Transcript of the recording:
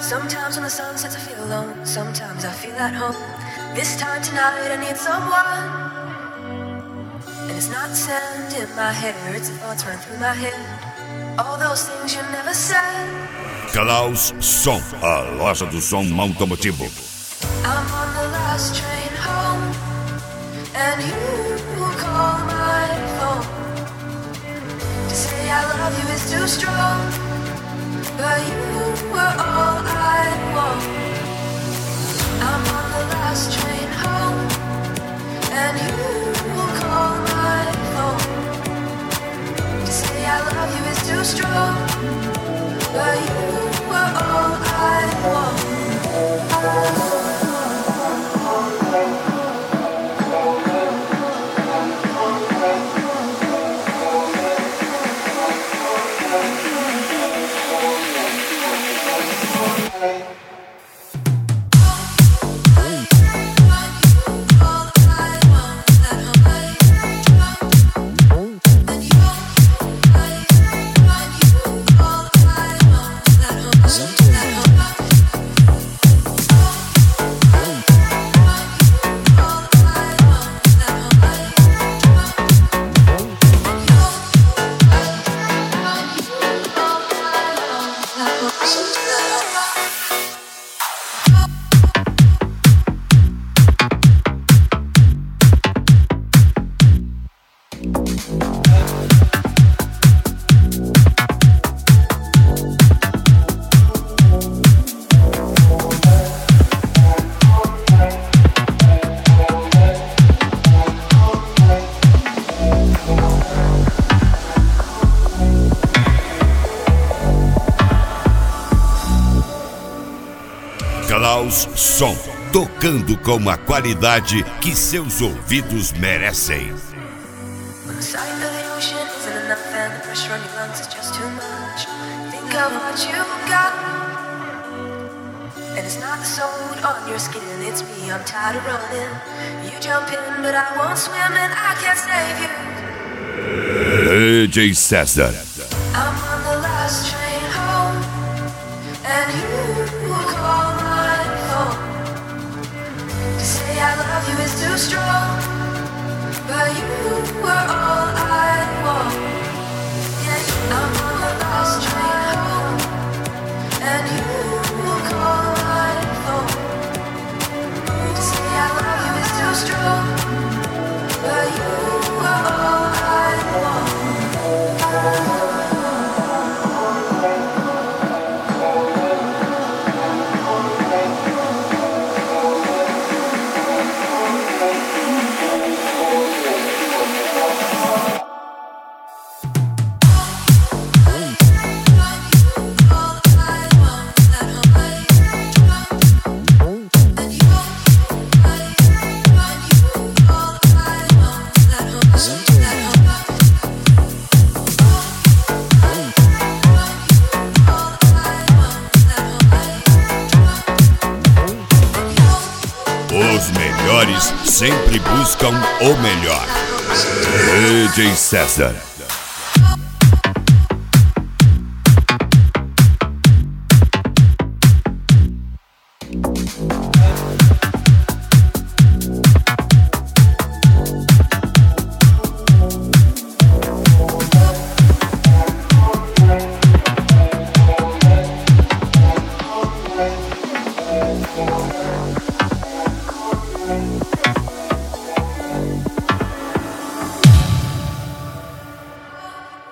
Sometimes when the sun sets I feel alone, sometimes I feel at home. This time tonight I need someone. And it's not sand in my hair, it's the thoughts running through my head. All those things you never said. Klaus Som, a loja do som automotivo. I'm on the last train home, and you call my phone. To say I love you is too strong, but you were all I want. I'm on the last train home, and you call my phone. To say I love you is too strong, but you were all I want. Klaus Som, tocando com a qualidade que seus ouvidos merecem. DJ César. I love you is too strong, but you were all I want. Yeah, I'm on the last train home, and you call my phone. To say I love you is too strong, but you were all I want. Os melhores sempre buscam o melhor. DJ César.